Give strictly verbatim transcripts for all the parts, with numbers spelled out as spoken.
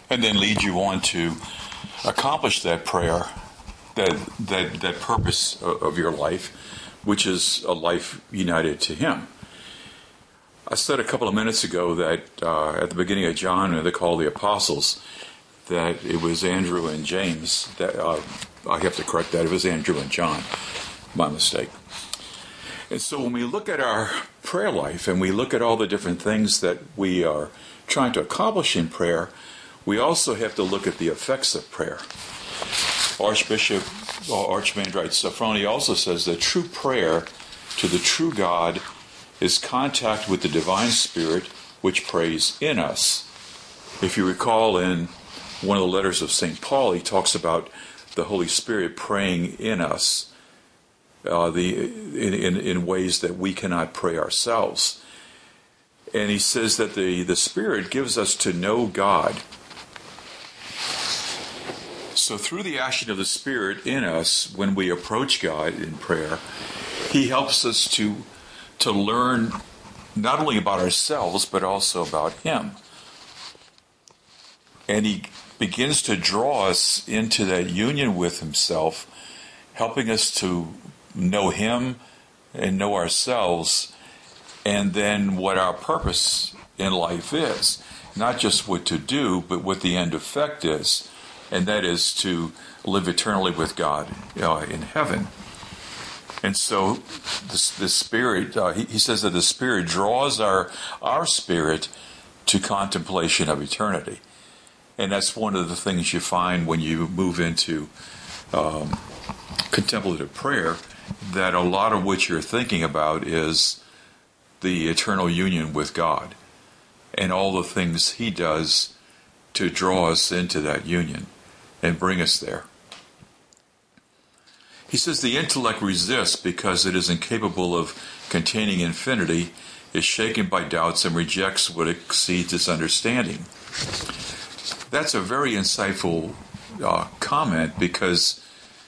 and then lead you on to accomplish that prayer, that that that purpose of your life, which is a life united to Him. I said a couple of minutes ago that uh, at the beginning of John, when they call the apostles, that it was Andrew and James. That uh, I have to correct that. It was Andrew and John. My mistake. And so when we look at our prayer life and we look at all the different things that we are trying to accomplish in prayer, we also have to look at the effects of prayer. Archbishop or Archimandrite Sophrony also says that true prayer to the true God is contact with the divine spirit which prays in us. If you recall, in one of the letters of Saint Paul, he talks about the Holy Spirit praying in us uh, the in, in, in ways that we cannot pray ourselves. And he says that the, the Spirit gives us to know God. So through the action of the Spirit in us, when we approach God in prayer, He helps us to to learn not only about ourselves, but also about Him. And He begins to draw us into that union with Himself, helping us to know Him and know ourselves, and then what our purpose in life is. Not just what to do, but what the end effect is. And that is to live eternally with God uh, in heaven. And so the, the Spirit, uh, he, he says that the Spirit draws our, our spirit to contemplation of eternity. And that's one of the things you find when you move into um, contemplative prayer, that a lot of what you're thinking about is the eternal union with God and all the things He does to draw us into that union and bring us there. He says the intellect resists because it is incapable of containing infinity, is shaken by doubts, and rejects what exceeds its understanding. That's a very insightful uh, comment, because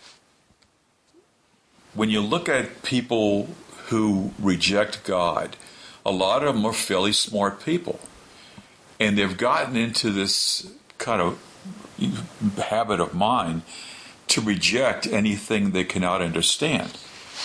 when you look at people who reject God, a lot of them are fairly smart people. And they've gotten into this kind of habit of mind to reject anything they cannot understand.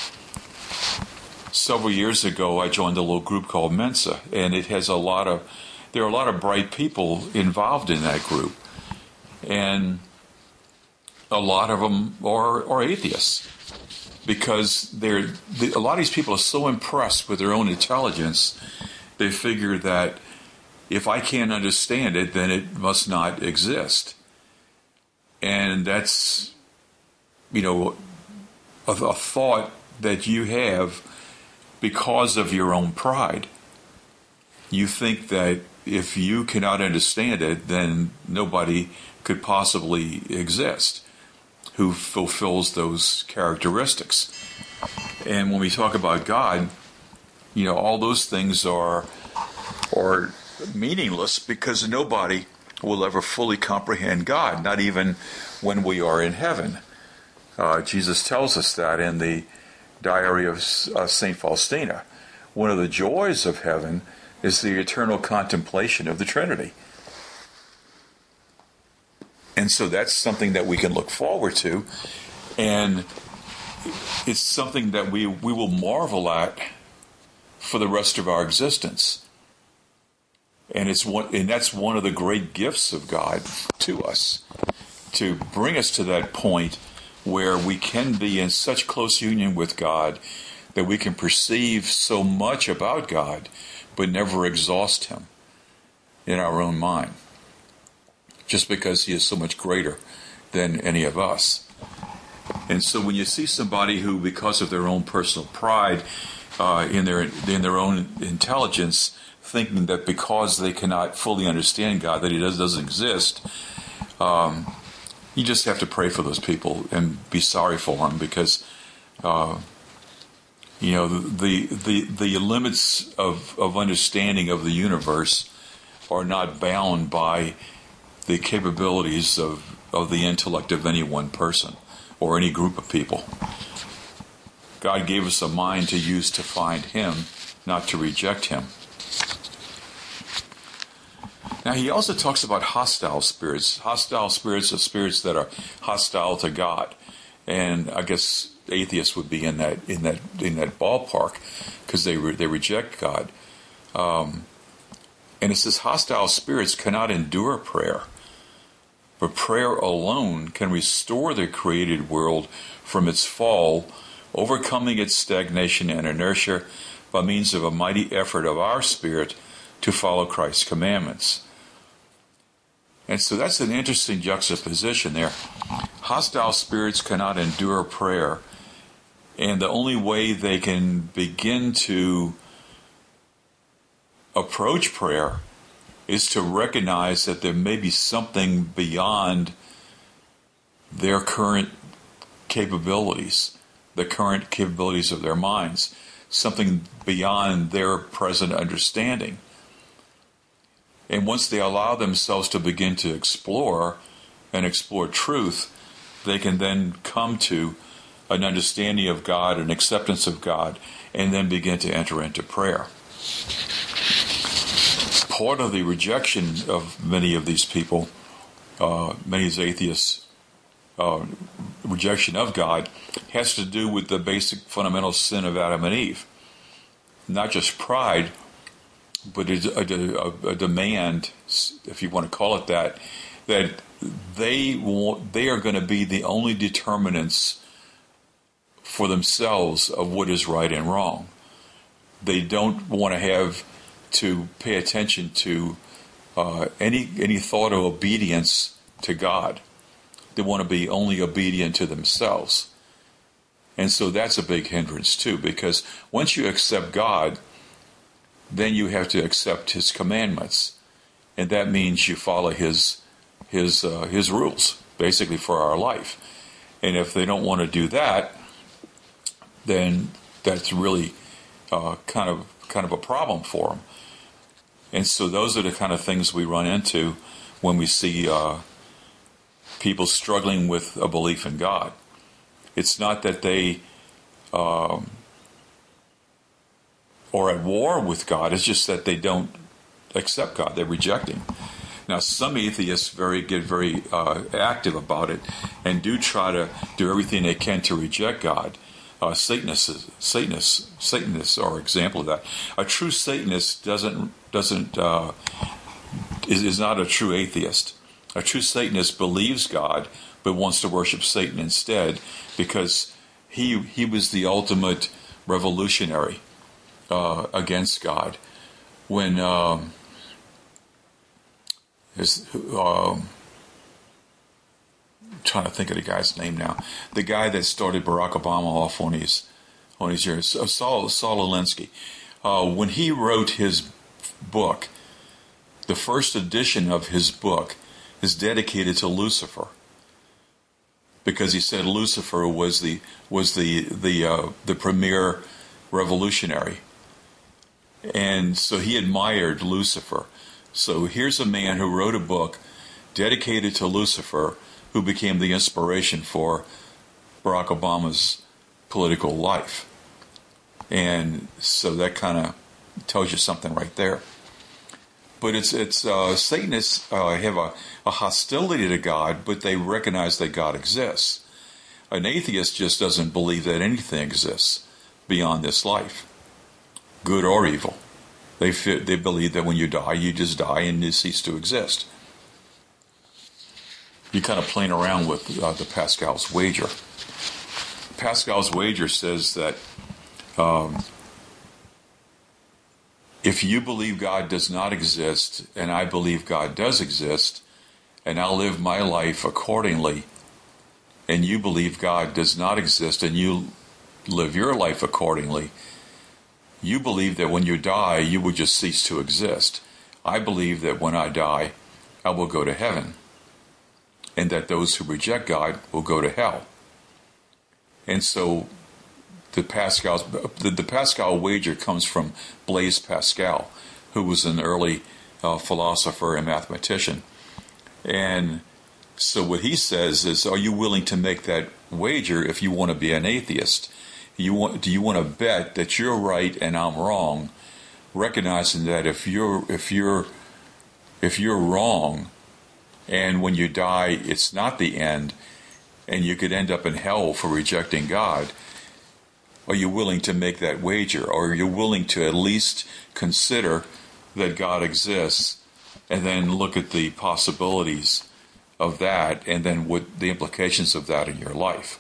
Several years ago, I joined a little group called Mensa, and it has a lot of, there are a lot of bright people involved in that group. And a lot of them are, are atheists, because they're, they, a lot of these people are so impressed with their own intelligence, they figure that if I can't understand it, then it must not exist. And that's, you know, a, a thought that you have because of your own pride. You think that if you cannot understand it, then nobody could possibly exist who fulfills those characteristics. And when we talk about God, you know, all those things are are meaningless, because nobody will ever fully comprehend God, not even when we are in heaven. Uh, Jesus tells us that in the Diary of uh, Saint Faustina. One of the joys of heaven is the eternal contemplation of the Trinity. And so that's something that we can look forward to, and it's something that we, we will marvel at for the rest of our existence. And it's one, and that's one of the great gifts of God to us, to bring us to that point where we can be in such close union with God that we can perceive so much about God, but never exhaust Him in our own mind, just because He is so much greater than any of us. And so when you see somebody who, because of their own personal pride, uh, in their in their own intelligence, thinking that because they cannot fully understand God, that He does, doesn't exist, um, you just have to pray for those people and be sorry for them, because uh, you know the the the limits of, of understanding of the universe are not bound by the capabilities of, of the intellect of any one person or any group of people. God gave us a mind to use to find Him, not to reject Him. Now, he also talks about hostile spirits. Hostile spirits are spirits that are hostile to God. And I guess atheists would be in that in that in that ballpark because they re, they reject God. Um, and it says hostile spirits cannot endure prayer, but prayer alone can restore the created world from its fall, overcoming its stagnation and inertia by means of a mighty effort of our spirit to follow Christ's commandments. And so that's an interesting juxtaposition there. Hostile spirits cannot endure prayer, and the only way they can begin to approach prayer is to recognize that there may be something beyond their current capabilities, the current capabilities of their minds, something beyond their present understanding. And once they allow themselves to begin to explore and explore truth, they can then come to an understanding of God, an acceptance of God, and then begin to enter into prayer. Part of the rejection of many of these people, uh, many of these atheists, uh, rejection of God, has to do with the basic fundamental sin of Adam and Eve. Not just pride, but a, a, a demand, if you want to call it that, that they want, they are going to be the only determinants for themselves of what is right and wrong. They don't want to have to pay attention to uh, any any thought of obedience to God. They want to be only obedient to themselves. And so that's a big hindrance too, because once you accept God, then you have to accept His commandments, and that means you follow His His uh, His rules, basically, for our life. And if they don't want to do that, then that's really uh, kind of kind of a problem for them. And so those are the kind of things we run into when we see uh, people struggling with a belief in God. It's not that they um, are at war with God. It's just that they don't accept God. They're rejecting. Now, some atheists very get very uh, active about it and do try to do everything they can to reject God. Uh, Satanists, Satanists, Satanists are an example of that. A true Satanist doesn't doesn't uh, is, is not a true atheist. A true Satanist believes God, but wants to worship Satan instead, because he he was the ultimate revolutionary uh, against God. When um, his, um, I'm trying to think of the guy's name now, the guy that started Barack Obama off on his on his years, Saul Saul Alinsky, uh, when he wrote his book, the first edition of his book is dedicated to Lucifer, because he said Lucifer was the was the the uh, the premier revolutionary, and so he admired Lucifer. So here's a man who wrote a book dedicated to Lucifer, who became the inspiration for Barack Obama's political life. And so that kind of tells you something right there. But it's it's uh, Satanists uh, have a, a hostility to God, but they recognize that God exists. An atheist just doesn't believe that anything exists beyond this life, good or evil. They fit, they believe that when you die, you just die and you cease to exist. You're kind of playing around with uh, the Pascal's wager. Pascal's wager says that um, if you believe God does not exist, and I believe God does exist, and I'll live my life accordingly, and you believe God does not exist, and you live your life accordingly, you believe that when you die, you will just cease to exist. I believe that when I die, I will go to heaven, and that those who reject God will go to hell. And so the Pascal's the, the Pascal wager comes from Blaise Pascal, who was an early uh, philosopher and mathematician. And so what he says is, are you willing to make that wager if you want to be an atheist? You want, do you want to bet that you're right and I'm wrong, recognizing that if you're if you're If you're wrong, and when you die, it's not the end, and you could end up in hell for rejecting God, are you willing to make that wager? Or are you willing to at least consider that God exists, and then look at the possibilities of that, and then what the implications of that in your life?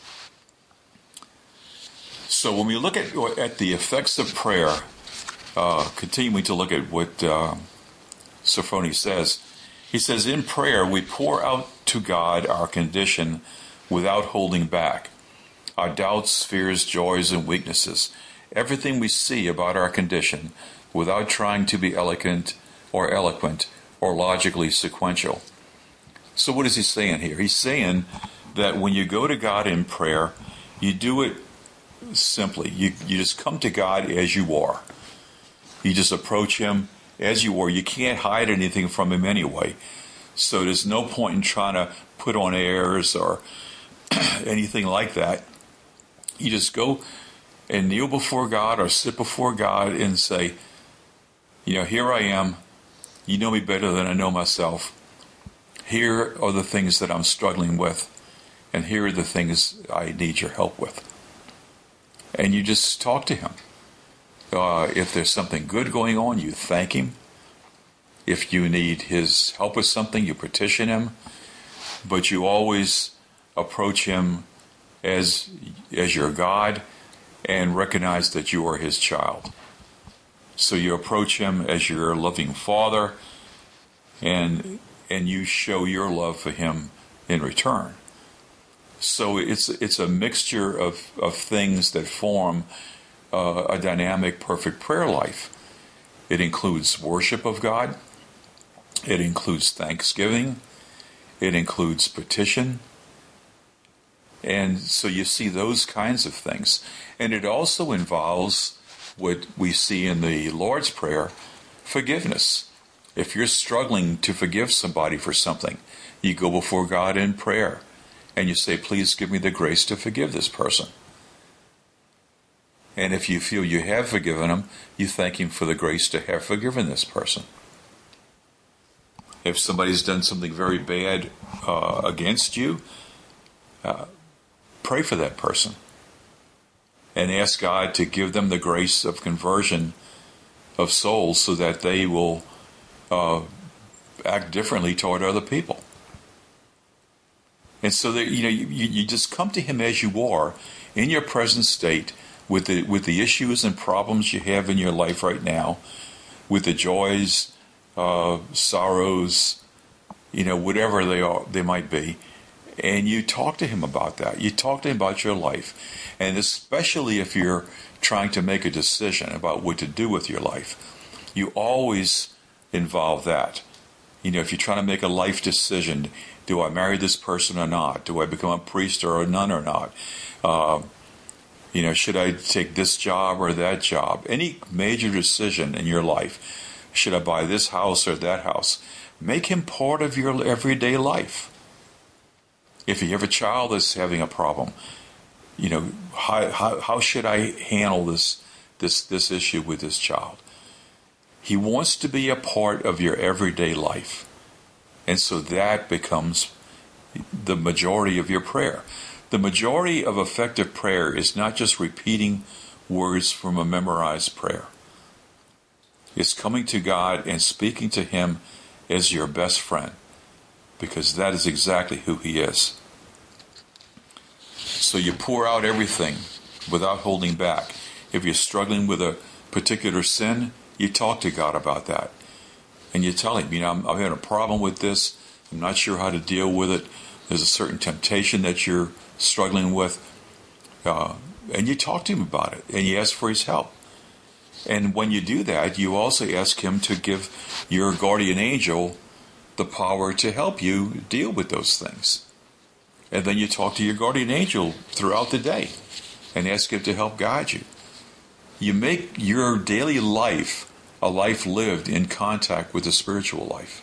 So when we look at at the effects of prayer, uh, continuing to look at what uh, Sophrony says, he says, in prayer we pour out to God our condition without holding back. Our doubts, fears, joys, and weaknesses. Everything we see about our condition without trying to be eloquent or eloquent or logically sequential. So what is he saying here? He's saying that when you go to God in prayer, you do it simply. You, you just come to God as you are. You just approach him as you are. You can't hide anything from him anyway. So there's no point in trying to put on airs or anything like that. You just go and kneel before God or sit before God and say, you know, here I am. You know me better than I know myself. Here are the things that I'm struggling with, and here are the things I need your help with. And you just talk to him. Uh, if there's something good going on, you thank him. If you need his help with something, you petition him. But you always approach him as as your God and recognize that you are his child. So you approach him as your loving father, and and you show your love for him in return. So it's it's a mixture of, of things that form uh, a dynamic, perfect prayer life. It includes worship of God. It includes thanksgiving. It includes petition. And so you see those kinds of things. And it also involves what we see in the Lord's Prayer, forgiveness. If you're struggling to forgive somebody for something, you go before God in prayer and you say, please give me the grace to forgive this person. And if you feel you have forgiven him, you thank him for the grace to have forgiven this person. If somebody's done something very bad uh, against you, uh, pray for that person and ask God to give them the grace of conversion of souls so that they will uh, act differently toward other people. And so that, you know, you, you just come to him as you are in your present state with the with the issues and problems you have in your life right now, with the joys, uh, sorrows, you know, whatever they are, they might be. And you talk to him about that. You talk to him about your life. And especially if you're trying to make a decision about what to do with your life, you always involve that. You know, if you're trying to make a life decision, do I marry this person or not? Do I become a priest or a nun or not? Uh, you know, should I take this job or that job? Any major decision in your life, should I buy this house or that house? Make him part of your everyday life. If you have a child that's having a problem, you know, how, how, how should I handle this, this, this issue with this child? He wants to be a part of your everyday life. And so that becomes the majority of your prayer. The majority of effective prayer is not just repeating words from a memorized prayer. It's coming to God and speaking to him as your best friend, because that is exactly who he is. So you pour out everything without holding back. If you're struggling with a particular sin, you talk to God about that. And you tell him, you know, I'm, I'm having a problem with this. I'm not sure how to deal with it. There's a certain temptation that you're struggling with. Uh, and you talk to him about it. And you ask for his help. And when you do that, you also ask him to give your guardian angel the power to help you deal with those things. And then you talk to your guardian angel throughout the day and ask him to help guide you. You make your daily life a life lived in contact with the spiritual life.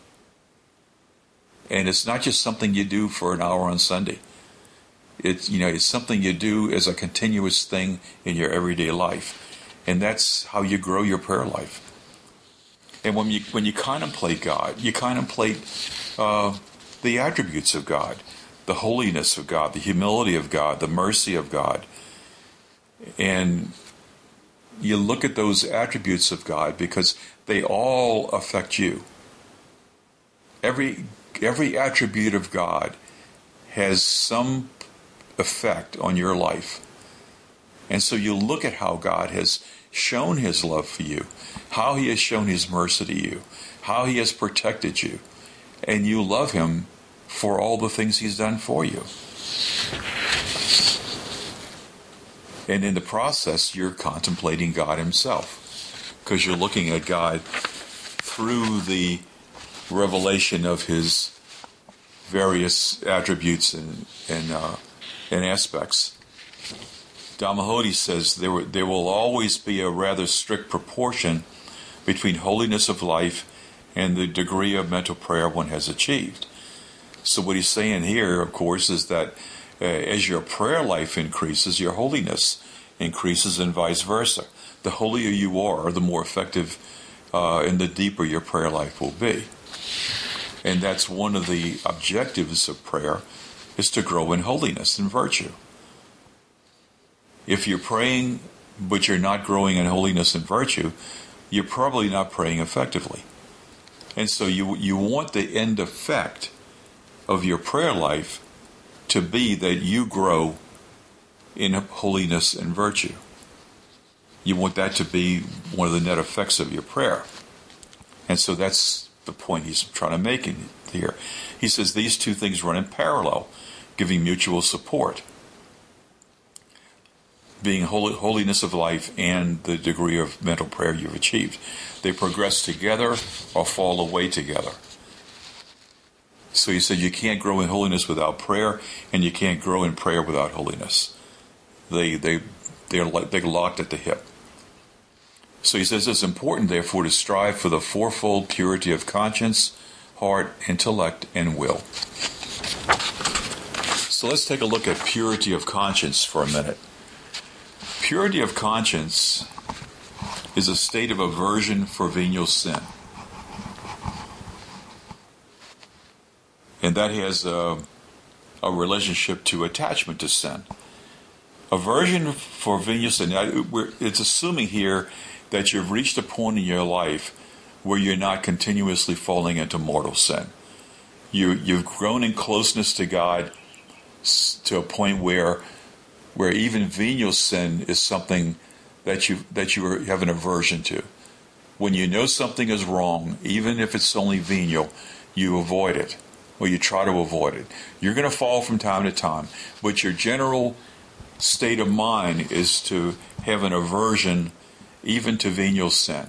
And it's not just something you do for an hour on Sunday. It's, you know, it's something you do as a continuous thing in your everyday life. And that's how you grow your prayer life. And when you when you contemplate God, you contemplate uh, the attributes of God, the holiness of God, the humility of God, the mercy of God. And you look at those attributes of God because they all affect you. Every every attribute of God has some effect on your life. And so you look at how God has shown his love for you, how he has shown his mercy to you, how he has protected you, and you love him for all the things he's done for you. And in the process, you're contemplating God himself, because you're looking at God through the revelation of his various attributes and and, uh, and aspects. Dhammahodhi says there, w- there will always be a rather strict proportion between holiness of life and the degree of mental prayer one has achieved. So what he's saying here, of course, is that uh, as your prayer life increases, your holiness increases and vice versa. The holier you are, the more effective uh, and the deeper your prayer life will be. And that's one of the objectives of prayer, is to grow in holiness and virtue. If you're praying but you're not growing in holiness and virtue, you're probably not praying effectively. And so you you want the end effect of your prayer life to be that you grow in holiness and virtue. You want that to be one of the net effects of your prayer. And so that's the point he's trying to make in here. He says these two things run in parallel, giving mutual support. Being holy, holiness of life and the degree of mental prayer you've achieved. They progress together or fall away together. So he said you can't grow in holiness without prayer, and you can't grow in prayer without holiness. They they they're they're locked at the hip. So he says it's important, therefore, to strive for the fourfold purity of conscience, heart, intellect, and will. So let's take a look at purity of conscience for a minute. Purity of conscience is a state of aversion for venial sin. And that has a, a relationship to attachment to sin. Aversion for venial sin, it's assuming here that you've reached a point in your life where you're not continuously falling into mortal sin. You, you've grown in closeness to God to a point where where even venial sin is something that you that you have an aversion to. When you know something is wrong, even if it's only venial, you avoid it, or you try to avoid it. You're going to fall from time to time, but your general state of mind is to have an aversion even to venial sin.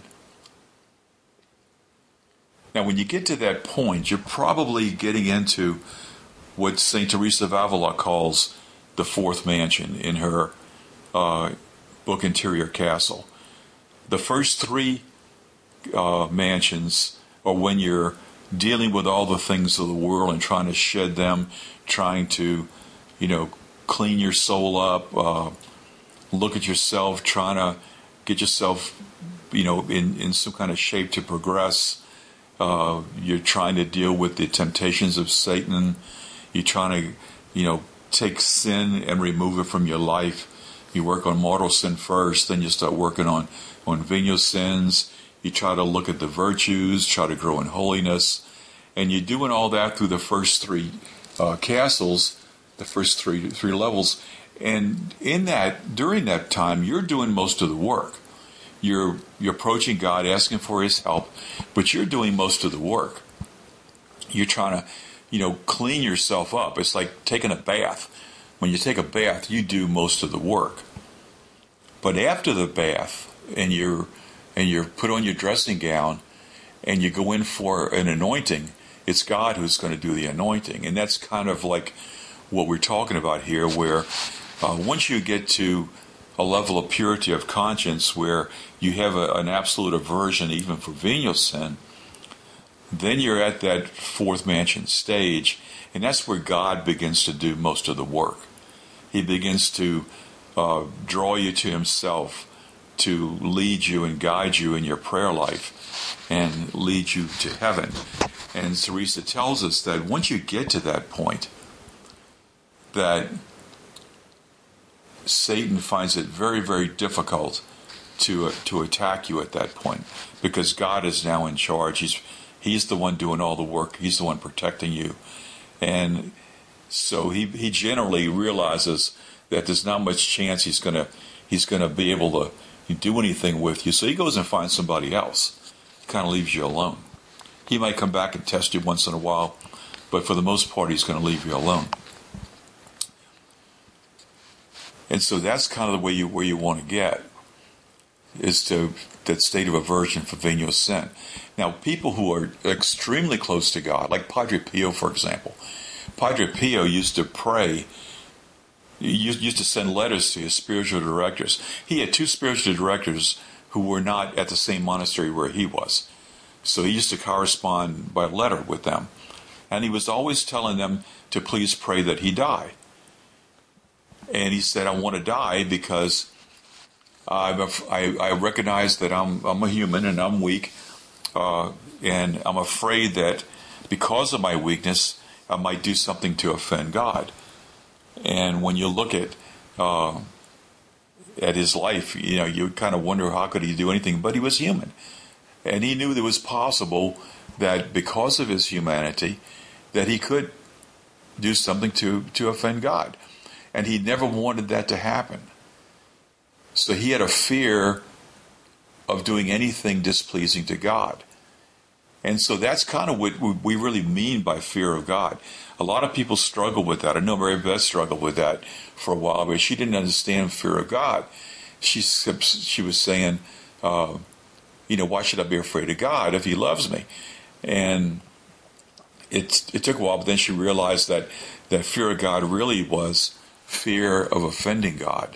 Now, when you get to that point, you're probably getting into what Saint Teresa of Avila calls the fourth mansion in her uh, book Interior Castle. The first three uh, mansions are when you're dealing with all the things of the world and trying to shed them, trying to, you know, clean your soul up, uh, look at yourself, trying to get yourself, you know, in, in some kind of shape to progress. Uh, you're trying to deal with the temptations of Satan. You're trying to, you know, take sin and remove it from your life. You work on mortal sin first, then you start working on, on venial sins. You try to look at the virtues, try to grow in holiness. And you're doing all that through the first three uh, castles, the first three three levels. And in that, during that time, you're doing most of the work. You're, you're approaching God, asking for his help, but you're doing most of the work. You're trying to, you know, clean yourself up. It's like taking a bath. When you take a bath, you do most of the work. But after the bath, and you're and you're put on your dressing gown, and you go in for an anointing, it's God who's going to do the anointing. And that's kind of like what we're talking about here, where uh, once you get to a level of purity of conscience where you have a, an absolute aversion even for venial sin, then you're at that fourth mansion stage, and that's where God begins to do most of the work. He begins to uh, draw you to himself, to lead you and guide you in your prayer life and lead you to heaven. And Teresa tells us that once you get to that point, that Satan finds it very, very difficult to uh, to attack you at that point, because God is now in charge. He's he's the one doing all the work. He's the one protecting you, and so he he generally realizes that there's not much chance he's gonna he's gonna be able to do anything with you. So he goes and finds somebody else, kind of leaves you alone. He might come back and test you once in a while, but for the most part, he's going to leave you alone. And so that's kind of the way you where you want to get, is to that state of aversion for venial sin. Now, people who are extremely close to God, like Padre Pio, for example. Padre Pio used to pray, used, used to send letters to his spiritual directors. He had two spiritual directors who were not at the same monastery where he was. So he used to correspond by letter with them. And he was always telling them to please pray that he die. And he said, I want to die because I'm a, I, I recognize that I'm, I'm a human and I'm weak. Uh, and I'm afraid that because of my weakness, I might do something to offend God. And when you look at uh, at his life, you know, you kind of wonder how could he do anything, but he was human. And he knew that it was possible that because of his humanity, that he could do something to, to offend God. And he never wanted that to happen. So he had a fear of doing anything displeasing to God. And so that's kind of what we really mean by fear of God. A lot of people struggle with that. I know Mary Beth struggled with that for a while, but she didn't understand fear of God. She, she was saying, uh, you know, why should I be afraid of God if he loves me? And it, it took a while, but then she realized that, that fear of God really was fear of offending God,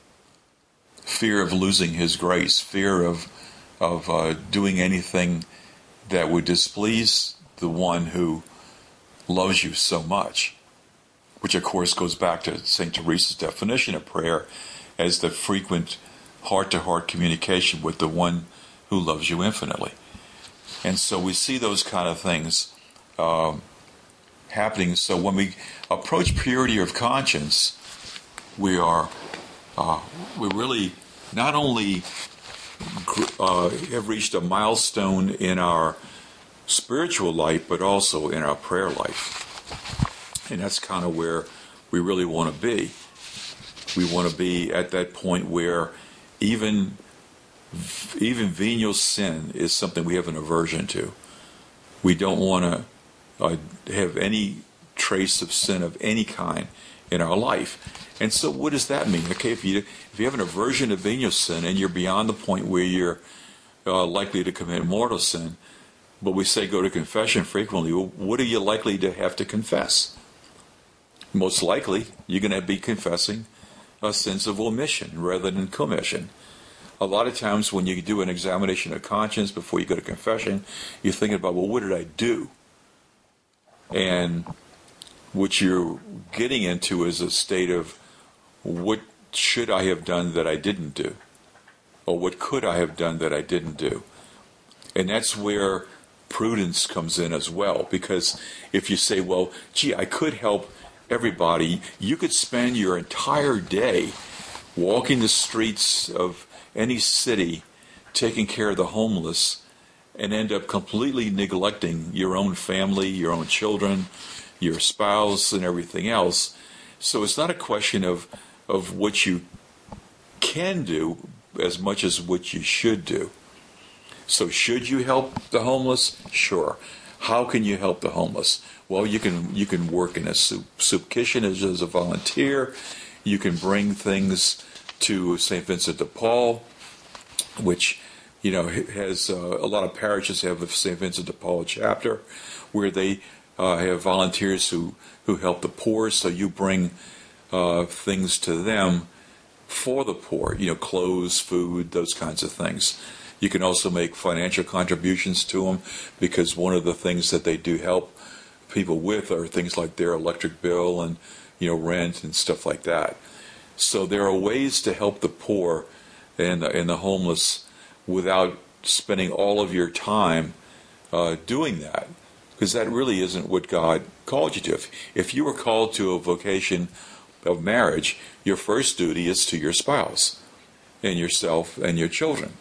fear of losing his grace, fear of, of uh, doing anything that would displease the one who loves you so much, which of course goes back to Saint Teresa's definition of prayer as the frequent heart-to-heart communication with the one who loves you infinitely. And so we see those kind of things uh, happening. So when we approach purity of conscience, we are uh, we really not only uh, have reached a milestone in our spiritual life, but also in our prayer life. And that's kind of where we really want to be. We want to be at that point where even even venial sin is something we have an aversion to. We don't want to uh, have any trace of sin of any kind in our life. And so what does that mean? Okay, if you if you have an aversion to venial sin and you're beyond the point where you're uh, likely to commit mortal sin, but we say go to confession frequently, well, what are you likely to have to confess? Most likely, you're going to be confessing a sins of omission rather than commission. A lot of times when you do an examination of conscience before you go to confession, you're thinking about, well, what did I do? And what you're getting into is a state of, what should I have done that I didn't do? Or what could I have done that I didn't do? And that's where prudence comes in as well. Because if you say, well, gee, I could help everybody, you could spend your entire day walking the streets of any city taking care of the homeless and end up completely neglecting your own family, your own children, your spouse, and everything else. So it's not a question of of what you can do as much as what you should do. So should you help the homeless? Sure. How can you help the homeless? Well, you can you can work in a soup, soup kitchen as, as a volunteer. You can bring things to Saint Vincent de Paul, which, you know, has uh, a lot of parishes have the Saint Vincent de Paul chapter, where they uh, have volunteers who, who help the poor. So you bring uh, things to them for the poor, you know, clothes, food, those kinds of things. You can also make financial contributions to them, because one of the things that they do help people with are things like their electric bill and, you know, rent and stuff like that. So there are ways to help the poor and the, and the homeless without spending all of your time uh, doing that, because that really isn't what God called you to. If, if you were called to a vocation of marriage, your first duty is to your spouse and yourself and your children.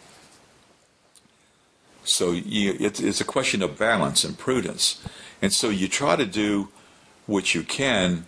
So you, it's, it's a question of balance and prudence. And so you try to do what you can,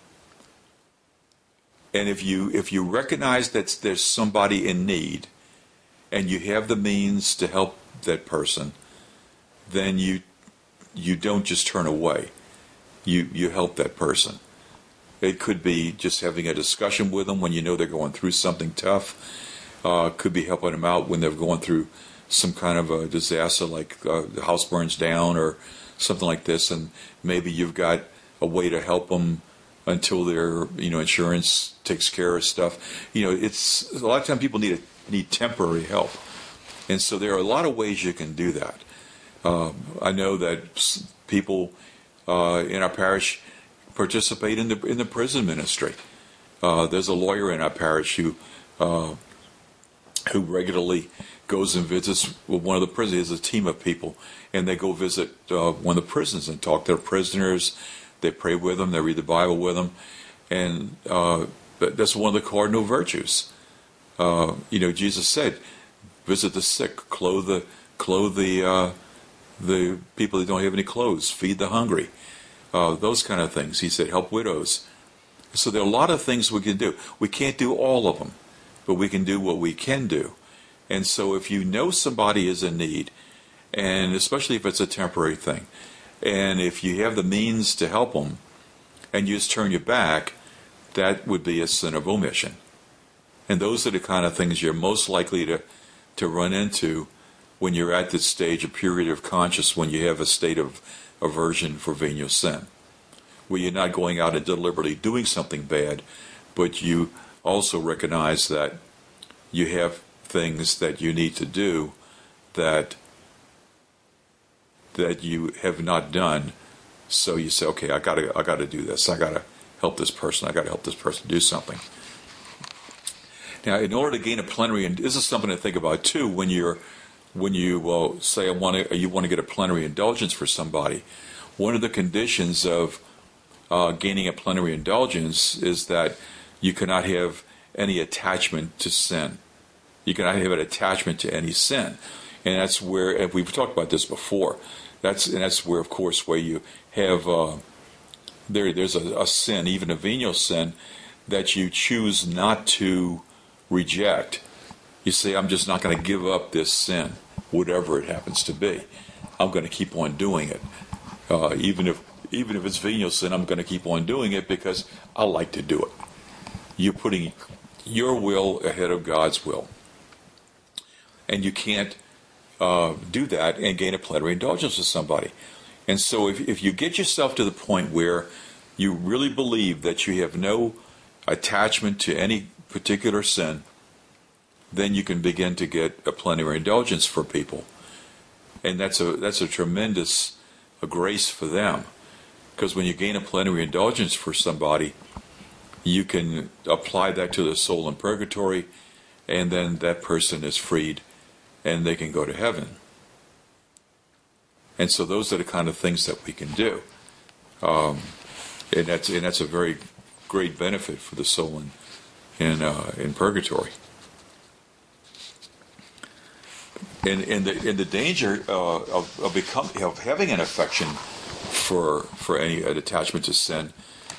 and if you if you recognize that there's somebody in need and you have the means to help that person, then you you don't just turn away. You you help that person. It could be just having a discussion with them when you know they're going through something tough. Uh, could be helping them out when they're going through some kind of a disaster, like uh, the house burns down or something like this, and maybe you've got a way to help them until their, you know, insurance takes care of stuff. You know, it's a lot of times people need a, need temporary help, and so there are a lot of ways you can do that. Uh, I know that people uh, in our parish participate in the in the prison ministry. Uh, there's a lawyer in our parish who uh, who regularly goes and visits one of the prisons. He has a team of people, and they go visit uh, one of the prisons and talk to the prisoners. They pray with them. They read the Bible with them, and uh, that's one of the cardinal virtues. Uh, you know, Jesus said, "Visit the sick, clothe the clothe the uh, the people that don't have any clothes, feed the hungry." Uh, those kind of things. He said, "Help widows." So there are a lot of things we can do. We can't do all of them, but we can do what we can do. And so if you know somebody is in need, and especially if it's a temporary thing, and if you have the means to help them, and you just turn your back, that would be a sin of omission. And those are the kind of things you're most likely to, to run into when you're at this stage of purity of conscience, when you have a state of aversion for venial sin, where you're not going out and deliberately doing something bad, but you also recognize that you have things that you need to do that that you have not done. So you say, okay, I gotta I gotta do this. I gotta help this person. I gotta help this person do something. Now, in order to gain a plenary, and this is something to think about too, when you're when you uh, say I want to, you want to get a plenary indulgence for somebody. One of the conditions of uh, gaining a plenary indulgence is that you cannot have any attachment to sin. You cannot have an attachment to any sin, and that's where, and we've talked about this before. That's and that's where, of course, where you have uh, there. There's a, a sin, even a venial sin, that you choose not to reject. You say, I'm just not going to give up this sin, whatever it happens to be. I'm going to keep on doing it, uh, even if even if it's venial sin. I'm going to keep on doing it because I like to do it. You're putting your will ahead of God's will, and you can't uh, do that and gain a plenary indulgence with somebody. And so, if if you get yourself to the point where you really believe that you have no attachment to any particular sin, then you can begin to get a plenary indulgence for people, and that's a that's a tremendous a grace for them, because when you gain a plenary indulgence for somebody, you can apply that to the soul in purgatory, and then that person is freed, and they can go to heaven. And so those are the kind of things that we can do, um, and that's and that's a very great benefit for the soul in in, uh, in purgatory. And, and, the, and the danger uh, of, of, become, of having an affection for for any an attachment to sin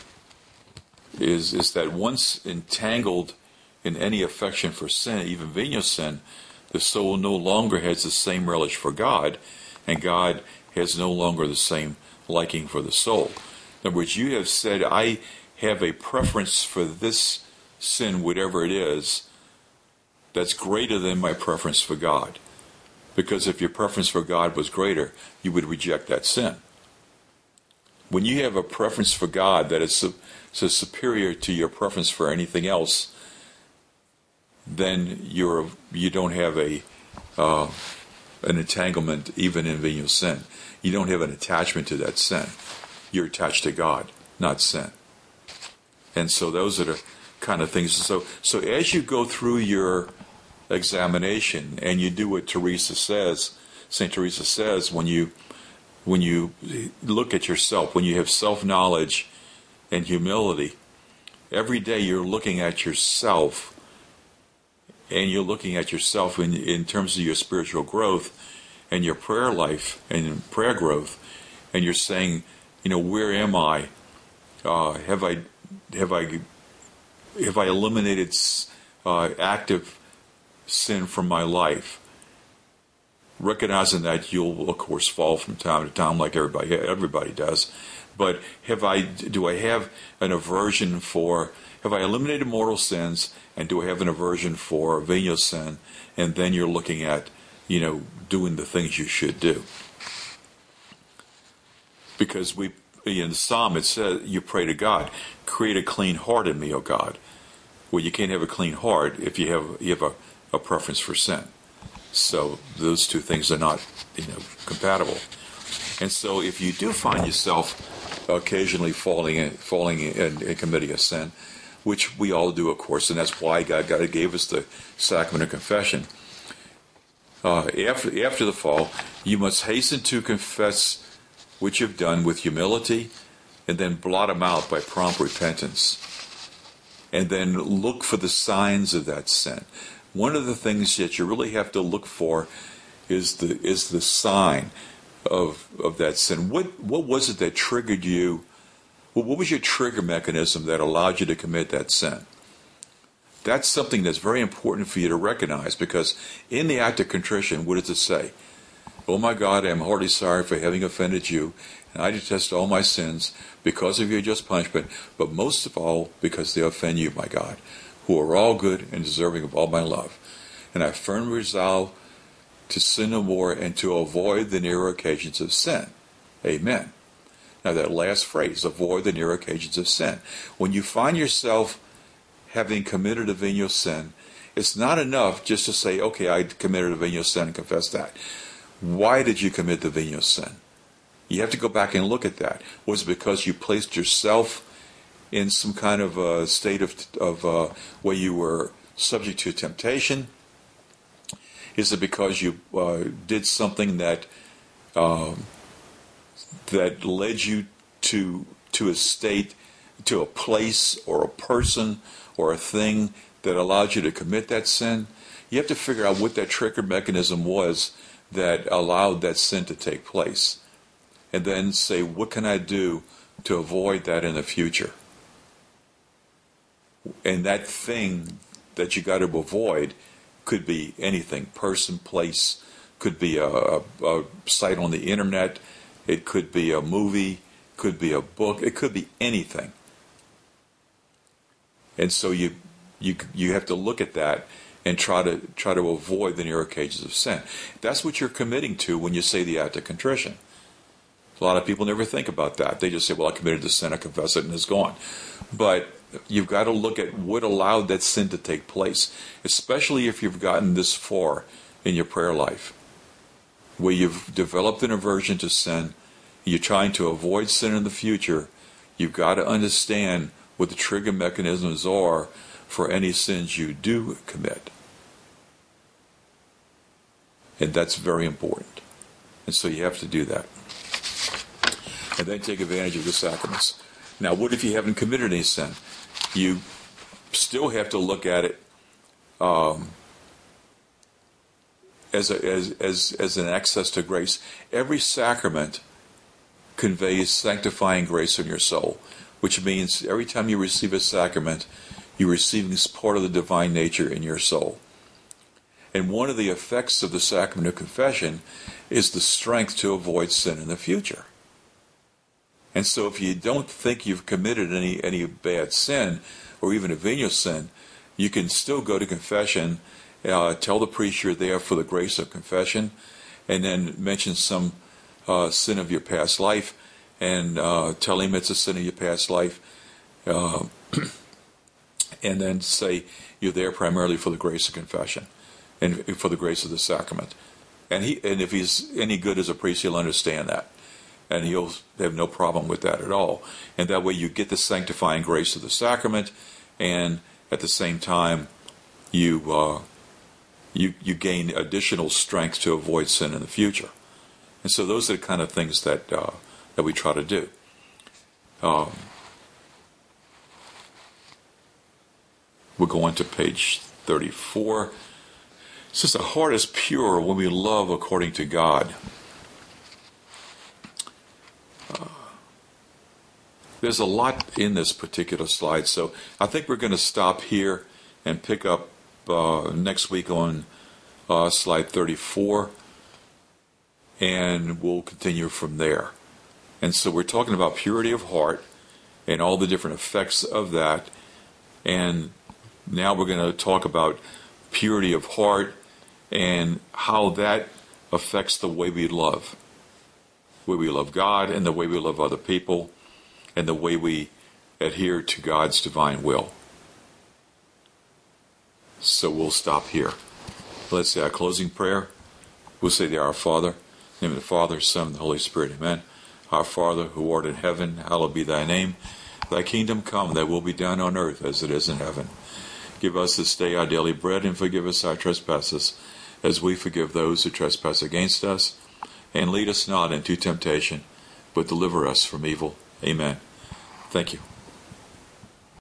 is is that once entangled in any affection for sin, even venial sin, the soul no longer has the same relish for God, and God has no longer the same liking for the soul. In other words, you have said, I have a preference for this sin, whatever it is, that's greater than my preference for God. Because if your preference for God was greater, you would reject that sin. When you have a preference for God that is so, so superior to your preference for anything else, then you're you don't have a uh, an entanglement even in venial sin. You don't have an attachment to that sin. You're attached to God, not sin. And so those are the kind of things. So so as you go through your examination, and you do what Teresa says, Saint Teresa says, when you when you look at yourself, when you have self-knowledge and humility, every day you're looking at yourself, and you're looking at yourself in, in terms of your spiritual growth and your prayer life and prayer growth, and you're saying, you know, where am I? Uh, have I have I have I eliminated uh, active sin from my life? Recognizing that you'll, of course, fall from time to time, like everybody everybody does. But have I? Do I have an aversion for? Have I eliminated mortal sins, and do I have an aversion for venial sin? And then you're looking at, you know, doing the things you should do. Because we, in the Psalm, it says, you pray to God, create a clean heart in me, O God. Well, you can't have a clean heart if you have you have a, a preference for sin. So those two things are not, you know, compatible. And so if you do find yourself occasionally falling in, falling in, in committing a sin, which we all do, of course, and that's why God, God gave us the sacrament of confession. Uh, after after the fall, you must hasten to confess what you've done with humility, and then blot them out by prompt repentance. And then look for the signs of that sin. One of the things that you really have to look for is the is the sign of of that sin. What what was it that triggered you? What was your trigger mechanism that allowed you to commit that sin? That's something that's very important for you to recognize, because in the act of contrition, what does it say? Oh my God, I am heartily sorry for having offended you, and I detest all my sins because of your just punishment, but most of all because they offend you, my God, who are all good and deserving of all my love. And I firmly resolve to sin no more and to avoid the nearer occasions of sin. Amen. Now that last phrase, avoid the nearer occasions of sin. When you find yourself having committed a venial sin, it's not enough just to say, okay, I committed a venial sin and confess that. Why did you commit the venial sin? You have to go back and look at that. Was it because you placed yourself in some kind of a state of, of uh, where you were subject to temptation? Is it because you uh, did something that um, that led you to to a state, to a place or a person or a thing that allowed you to commit that sin? You have to figure out what that trigger mechanism was that allowed that sin to take place. And then say, what can I do to avoid that in the future? And that thing that you got to avoid could be anything, person, place, could be a, a, a site on the internet, it could be a movie, could be a book, it could be anything. And so you you you have to look at that and try to try to avoid the near occasions of sin. That's what you're committing to when you say the act of contrition. A lot of people never think about that. They just say, well, I committed the sin, I confess it, and it's gone. But you've got to look at what allowed that sin to take place, especially if you've gotten this far in your prayer life, where you've developed an aversion to sin, you're trying to avoid sin in the future. You've got to understand what the trigger mechanisms are for any sins you do commit. And that's very important. And so you have to do that. And then take advantage of the sacraments. Now, what if you haven't committed any sin? You still have to look at it um, as, a, as, as, as an access to grace. Every sacrament conveys sanctifying grace in your soul, which means every time you receive a sacrament, you're receiving part of the divine nature in your soul. And one of the effects of the sacrament of confession is the strength to avoid sin in the future. And so if you don't think you've committed any, any bad sin, or even a venial sin, you can still go to confession, uh, tell the priest you're there for the grace of confession, and then mention some uh, sin of your past life, and uh, tell him it's a sin of your past life, uh, and then say you're there primarily for the grace of confession and for the grace of the sacrament. And he, and if he's any good as a priest, he'll understand that. And he'll have no problem with that at all. And that way you get the sanctifying grace of the sacrament, and at the same time you uh, you, you gain additional strength to avoid sin in the future. And so those are the kind of things that uh, that we try to do. Um, we'll go on to page thirty-four. It says, the heart is pure when we love according to God. Uh, there's a lot in this particular slide, so I think we're going to stop here and pick up uh, next week on uh, slide thirty-four, and we'll continue from there. And so we're talking about purity of heart and all the different effects of that, and now we're going to talk about purity of heart and how that affects the way we love. The way we love God and the way we love other people and the way we adhere to God's divine will. So we'll stop here. Let's say our closing prayer. We'll say the Our Father, in the name of the Father, Son, and the Holy Spirit. Amen. Our Father, who art in heaven, hallowed be thy name. Thy kingdom come, thy will be done on earth as it is in heaven. Give us this day our daily bread, and forgive us our trespasses, as we forgive those who trespass against us. And lead us not into temptation, but deliver us from evil. Amen. Thank you.